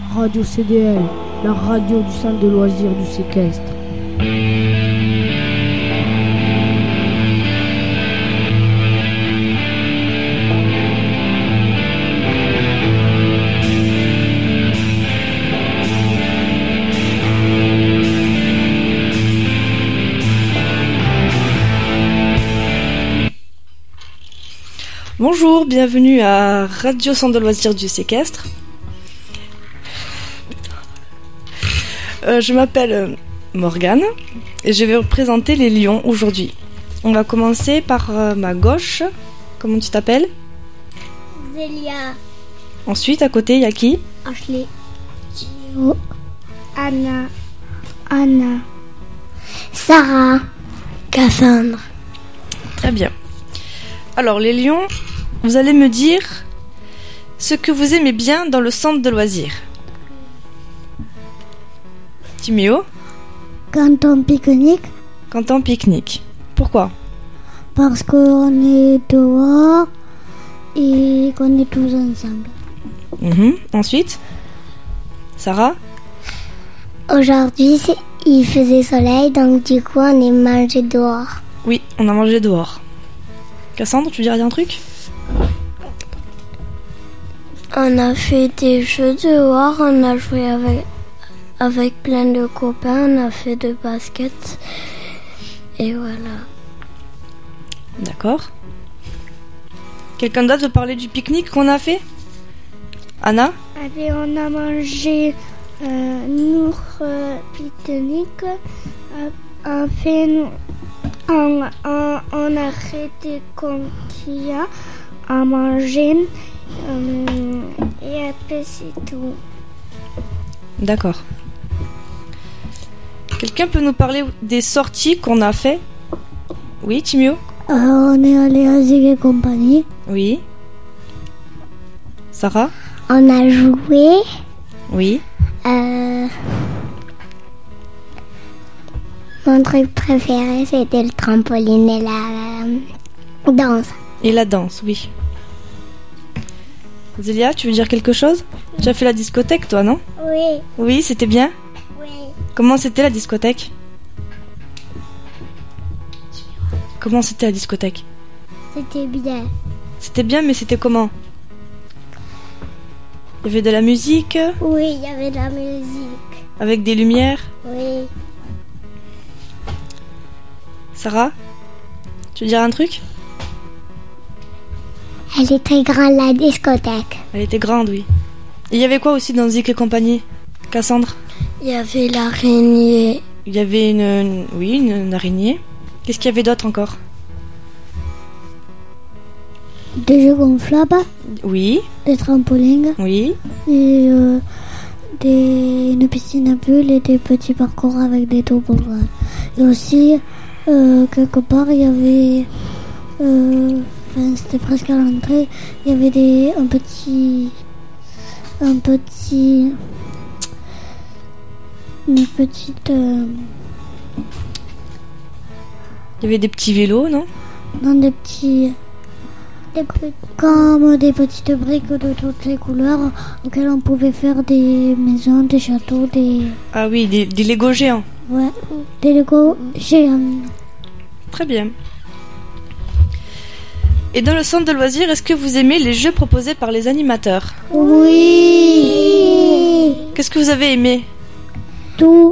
Radio CDL, la radio du centre de loisirs du séquestre. Bonjour, bienvenue à Radio Centre de loisirs du séquestre. Je m'appelle Morgane et je vais représenter les lions aujourd'hui. On va commencer par ma gauche. Comment tu t'appelles ? Zélia. Ensuite, à côté, il y a qui ? Ashley. Gio. Anna. Sarah. Cassandre. Très bien. Alors, les lions, vous allez me dire ce que vous aimez bien dans le centre de loisirs. Timéo ? Quand on pique-nique. Quand on pique-nique. Pourquoi ? Parce qu'on est dehors et qu'on est tous ensemble. Ensuite, Sarah ? Aujourd'hui, il faisait soleil, donc du coup, on est mangé dehors. Oui, on a mangé dehors. Cassandre, tu dirais un truc ? On a fait des jeux dehors, on a joué avec plein de copains, on a fait de basket et voilà. D'accord. Quelqu'un d'autre veut parler du pique-nique qu'on a fait ? Anna ? On a mangé notre pique-nique, on a arrêté comme qu'il y a à manger et après c'est tout. D'accord. Quelqu'un peut nous parler des sorties qu'on a fait ? Oui, Timéo ? On est allé à Zig et compagnie. Oui. Sarah ? On a joué. Oui. Mon truc préféré, c'était le trampoline et la danse. Et la danse, oui. Zélia, tu veux dire quelque chose ? Tu as fait la discothèque, toi, non ? Oui. Oui, c'était bien ? Oui. Comment c'était la discothèque ? Comment c'était la discothèque ? C'était bien. C'était bien, mais c'était comment ? Il y avait de la musique ? Oui, il y avait de la musique. Avec des lumières ? Oui. Sarah ? Tu veux dire un truc ? Elle est très grande, la discothèque. Elle était grande, oui. Et il y avait quoi aussi dans Zik et compagnie ? Cassandre ? Il y avait l'araignée. Il y avait une araignée. Qu'est-ce qu'il y avait d'autre encore ? Des jeux gonflables. Oui. Des trampolines. Oui. Et une piscine à bulles et des petits parcours avec des toboggans. Et aussi, quelque part, il y avait... c'était presque à l'entrée. Il y avait un petit... Une petite... Il y avait des petits vélos, non ? Non, comme des petites briques de toutes les couleurs auxquelles on pouvait faire des maisons, des châteaux, des... Ah oui, des Lego géants. Ouais, des Lego géants. Très bien. Et dans le centre de loisirs, est-ce que vous aimez les jeux proposés par les animateurs ? Oui. Qu'est-ce que vous avez aimé ? Tout.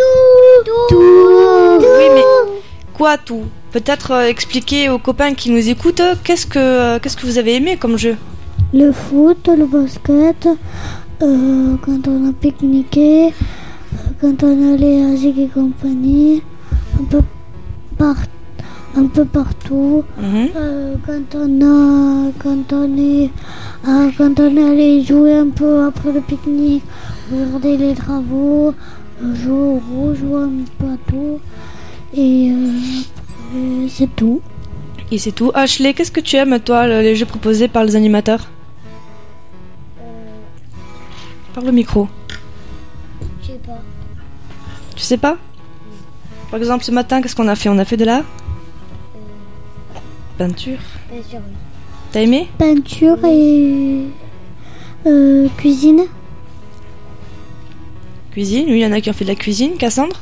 Oui, mais quoi tout ? Peut-être expliquer aux copains qui nous écoutent qu'est-ce que vous avez aimé comme jeu ? Le foot, le basket, quand on a pique-niqué, quand on allait à Zig et compagnie, un peu partout. Quand on est allé jouer un peu après le pique-nique, regarder les travaux, jouer au rouge, jouer un peu à tout. Et c'est tout. Et c'est tout. Ashley, qu'est-ce que tu aimes, toi, les jeux proposés par les animateurs ? Par le micro. Je sais pas. Tu sais pas ? Par exemple, ce matin, qu'est-ce qu'on a fait ? On a fait de la peinture. Peinture, oui. T'as aimé ? Peinture et cuisine. Cuisine, oui, il y en a qui ont fait de la cuisine. Cassandre?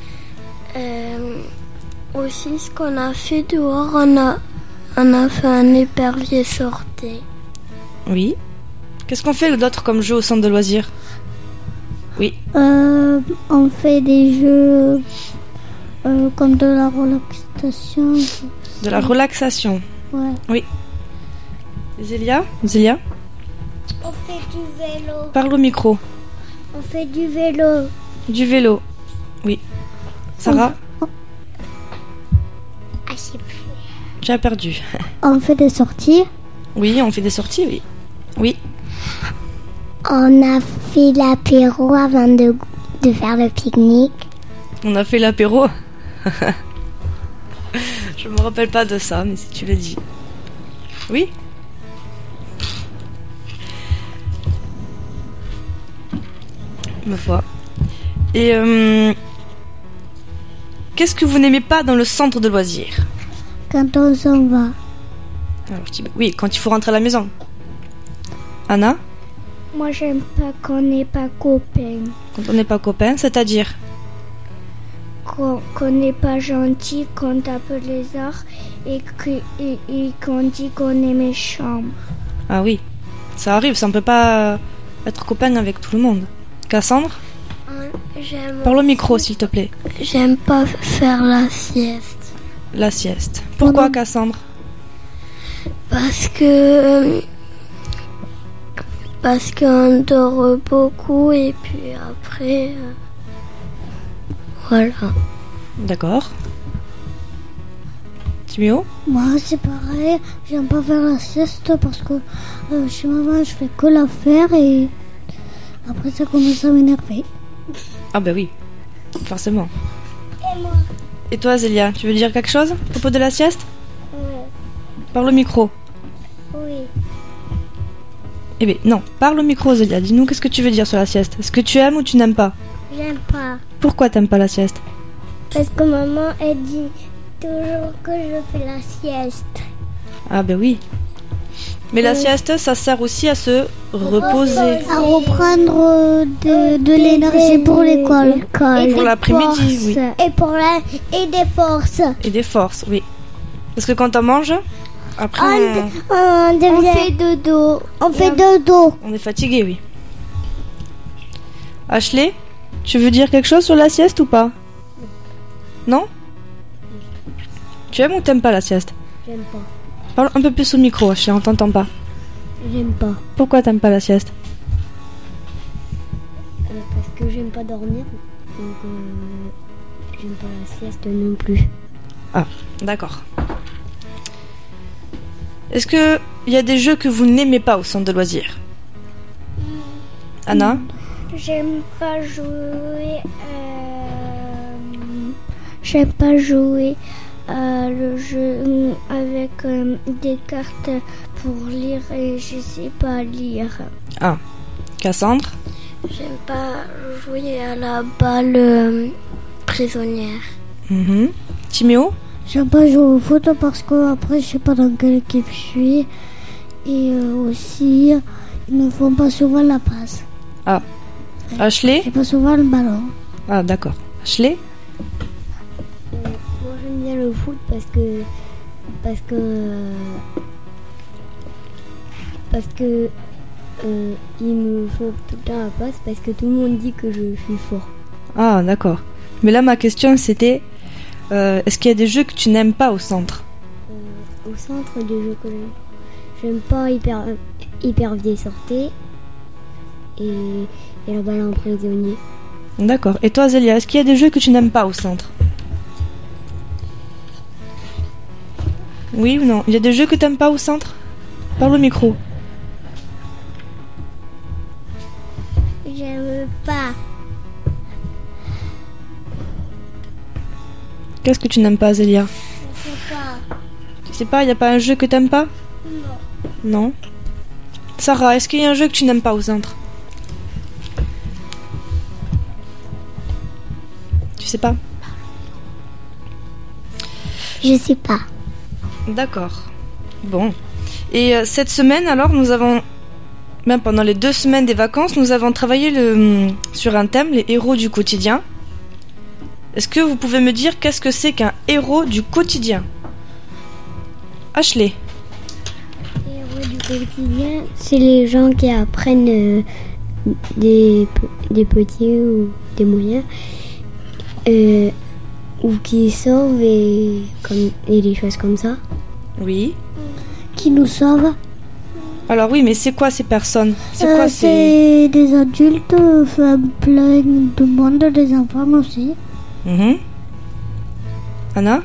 Aussi, ce qu'on a fait dehors, on a fait un épervier sorté. Oui. Qu'est-ce qu'on fait d'autre comme jeu au centre de loisirs? Oui. On fait des jeux comme de la relaxation. De la relaxation. Ouais. Oui. Zélia? On fait du vélo. Parle au micro. On fait du vélo. Du vélo. Oui. Sarah? Ah, je sais plus. Tu as perdu. On fait des sorties. Oui, on fait des sorties, oui. Oui. On a fait l'apéro avant de faire le pique-nique. On a fait l'apéro. Je me rappelle pas de ça, mais si tu le dis. Oui. Ma foi. Et qu'est-ce que vous n'aimez pas dans le centre de loisirs? Quand on s'en va. Alors, oui, quand il faut rentrer à la maison. Anna? Moi, j'aime pas qu'on n'est pas copains. Quand on n'est pas copains, c'est-à-dire? Qu'on n'est pas gentil, qu'on tape les arts et qu'on dit qu'on est méchant. Ah oui, ça arrive, ça on peut pas être copain avec tout le monde. Cassandre? Parle au micro, s'il te plaît. J'aime pas faire la sieste. La sieste. Pourquoi, Cassandre? Parce qu'on dort beaucoup et puis après... Voilà. D'accord. Timéo? Moi, c'est pareil. J'aime pas faire la sieste parce que chez maman, je fais que la faire et après, ça commence à m'énerver. Ah bah oui, forcément. Et moi? Et toi, Zélia, tu veux dire quelque chose à propos de la sieste? Parle au micro. Oui. Eh bien, non, parle au micro, Zélia. Dis-nous, qu'est-ce que tu veux dire sur la sieste? Est-ce que tu aimes ou tu n'aimes pas? J'aime pas. Pourquoi t'aimes pas la sieste? Parce que maman, elle dit toujours que je fais la sieste. Ah ben oui. Mais la sieste, ça sert aussi à se reposer. À reprendre de l'énergie pour l'école. Et pour l'après-midi, oui. Et des forces. Et des forces, oui. Parce que quand on mange, après on fait dodo. On fait dodo. on est fatigué, oui. Ashley, tu veux dire quelque chose sur la sieste ou pas? Non? Tu aimes ou t'aimes pas la sieste? J'aime pas. Parle un peu plus au micro, Ashley, on t'entend pas. J'aime pas. Pourquoi t'aimes pas la sieste? Parce que j'aime pas dormir. Donc j'aime pas la sieste non plus. Ah, d'accord. Est-ce que il y a des jeux que vous n'aimez pas au centre de loisirs? Anna? J'aime pas jouer. J'aime pas jouer à le jeu avec des cartes pour lire et je sais pas lire. Ah, Cassandre? J'aime pas jouer à la balle prisonnière. Timéo? J'aime pas jouer au foot parce que après je sais pas dans quelle équipe je suis et aussi ils ne font pas souvent la passe. Ah, Ashley? J'ai pas souvent le ballon. Ah, d'accord. Ashley? Moi j'aime bien le foot parce que il me faut tout le temps la passe parce que tout le monde dit que je suis fort. Ah, d'accord. Mais là, ma question, c'était... est-ce qu'il y a des jeux que tu n'aimes pas au centre? Au centre des jeux que j'aime pas hyper vieille sortie et le ballon prisonnier. D'accord. Et toi, Zélia, est-ce qu'il y a des jeux que tu n'aimes pas au centre? Oui ou non? Il y a des jeux que tu n'aimes pas au centre? Parle au micro. J'aime pas. Qu'est-ce que tu n'aimes pas, Zélia? Je sais pas. Tu sais pas, il n'y a pas un jeu que tu n'aimes pas? Non. Non. Sarah, est-ce qu'il y a un jeu que tu n'aimes pas au centre? Tu sais pas? Je sais pas. D'accord. Bon. Et cette semaine, alors, nous avons Ben, pendant les 2 semaines des vacances, nous avons travaillé sur un thème, les héros du quotidien. Est-ce que vous pouvez me dire qu'est-ce que c'est qu'un héros du quotidien? Ashley. Les héros du quotidien, c'est les gens qui apprennent des petits ou des moyens ou qui sauvent et des choses comme ça. Oui. Qui nous sauvent. Alors oui, mais c'est quoi ces personnes? C'est des adultes, plein de monde, des enfants aussi. Anna?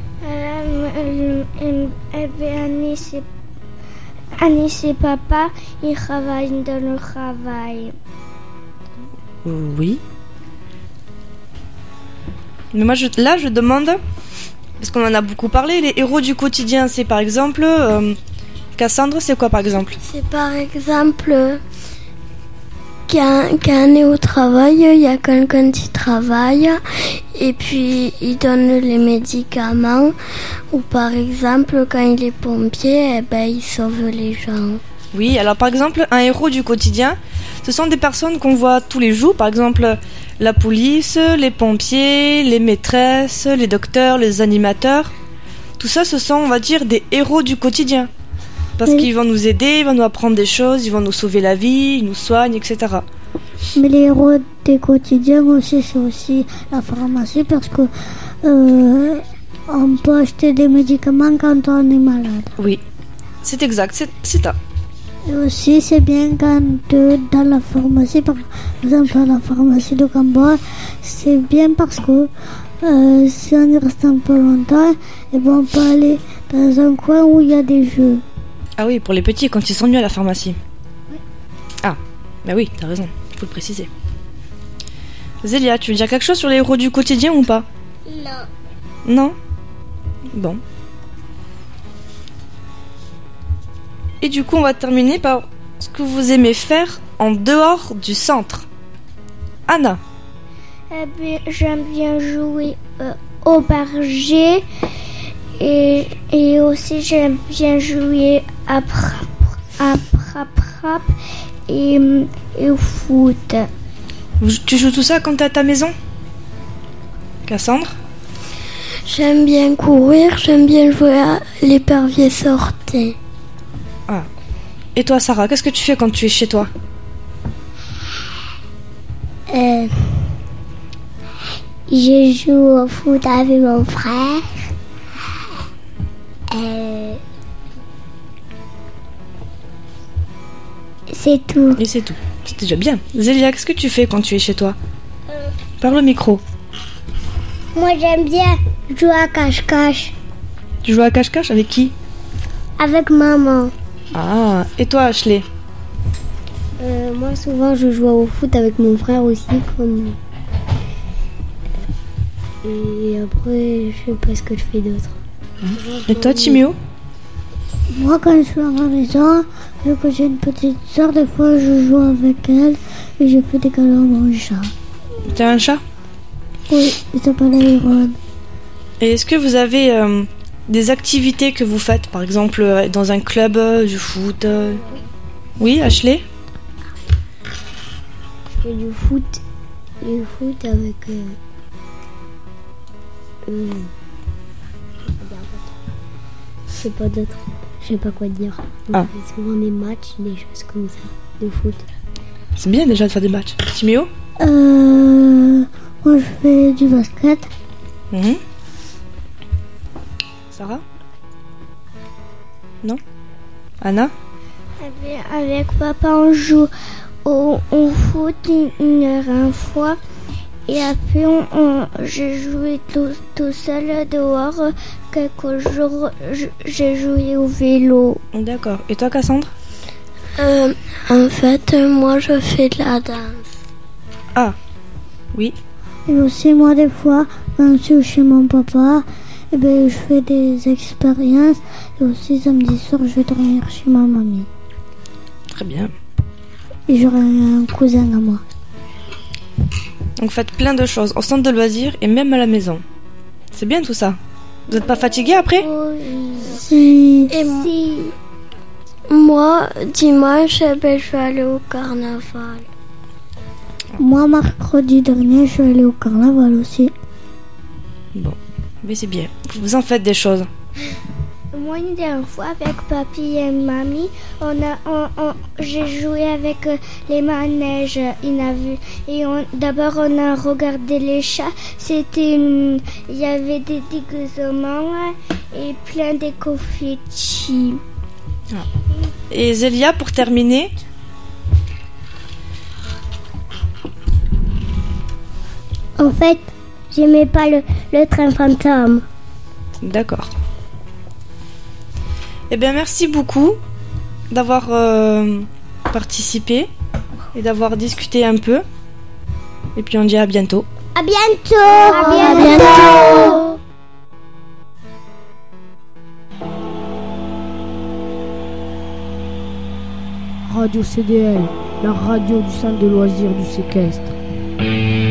Anis et papa, ils travaillent dans le travail. Oui. Mais moi, je demande, parce qu'on en a beaucoup parlé, les héros du quotidien, c'est par exemple... Cassandre, c'est quoi par exemple? C'est par exemple qu'un est au travail, il y a quelqu'un qui travaille et puis il donne les médicaments. Ou par exemple, quand il est pompier, il sauve les gens. Oui, alors par exemple, un héros du quotidien, ce sont des personnes qu'on voit tous les jours. Par exemple, la police, les pompiers, les maîtresses, les docteurs, les animateurs. Tout ça, ce sont, on va dire, des héros du quotidien. Parce qu'ils vont nous aider, ils vont nous apprendre des choses, ils vont nous sauver la vie, ils nous soignent, etc. Mais les héros des quotidiens aussi, c'est aussi la pharmacie parce que on peut acheter des médicaments quand on est malade. Oui, c'est exact, c'est ça. Et aussi, c'est bien quand dans la pharmacie, par exemple à la pharmacie de Camboire, c'est bien parce que si on y reste un peu longtemps, on peut aller dans un coin où il y a des jeux. Ah oui, pour les petits, quand ils s'ennuient à la pharmacie. Oui. Ah, bah oui, t'as raison, il faut le préciser. Zélia, tu veux dire quelque chose sur les héros du quotidien ou pas? Non. Non? Bon. Et du coup, on va terminer par ce que vous aimez faire en dehors du centre. Anna. J'aime bien jouer au berger. Et aussi j'aime bien jouer à prap et au foot. Tu joues tout ça quand t'es à ta maison? Cassandre? J'aime bien courir, j'aime bien jouer à l'épervier sorti. Ah. Et toi Sarah, qu'est-ce que tu fais quand tu es chez toi? Je joue au foot avec mon frère. C'est tout. Et c'est tout. C'est déjà bien. Zélia, qu'est-ce que tu fais quand tu es chez toi? Parle au micro. Moi j'aime bien jouer à cache-cache. Tu joues à cache-cache avec qui? Avec maman. Ah, et toi Ashley? Moi souvent je joue au foot avec mon frère aussi Et après je sais pas ce que je fais d'autre. Et toi Timéo? Moi quand je suis à la maison, vu que j'ai une petite soeur, des fois je joue avec elle et je fais des câlins à mon chat. T'as un chat? Oui, il s'appelle Iron. Et est-ce que vous avez des activités que vous faites, par exemple dans un club du foot? Oui, Ashley? Je fais du foot avec je sais pas d'autre. Je sais pas quoi dire. On fait souvent des matchs, des choses comme ça, de foot. C'est bien déjà de faire des matchs. Timéo? Moi je fais du basket. Sarah? Non? Anna? Avec papa on joue au foot une heure une fois. Et après, j'ai joué tout seul dehors. Quelques jours, j'ai joué au vélo. D'accord. Et toi, Cassandre? En fait, moi, je fais de la danse. Ah, oui. Et aussi, moi, des fois, quand je suis chez mon papa, je fais des expériences. Et aussi, samedi soir, je vais dormir chez ma mamie. Très bien. Et j'aurai un cousin à moi. Donc faites plein de choses au centre de loisirs et même à la maison. C'est bien tout ça. Vous n'êtes pas fatigué après? Si. Moi, Moi, dimanche, je vais aller au carnaval. Moi, mercredi dernier, je suis allée au carnaval aussi. Bon, mais c'est bien. Vous en faites des choses. Moi, une dernière fois, avec papy et mamie, j'ai joué avec les manèges. D'abord, on a regardé les chats. Il y avait des déguisements et plein de confettis. Et Zélia, pour terminer? En fait, j'aimais pas le train fantôme. D'accord. Eh bien, merci beaucoup d'avoir participé et d'avoir discuté un peu. Et puis, on dit à bientôt. À bientôt. À bientôt. Radio CDL, la radio du centre de loisirs du séquestre.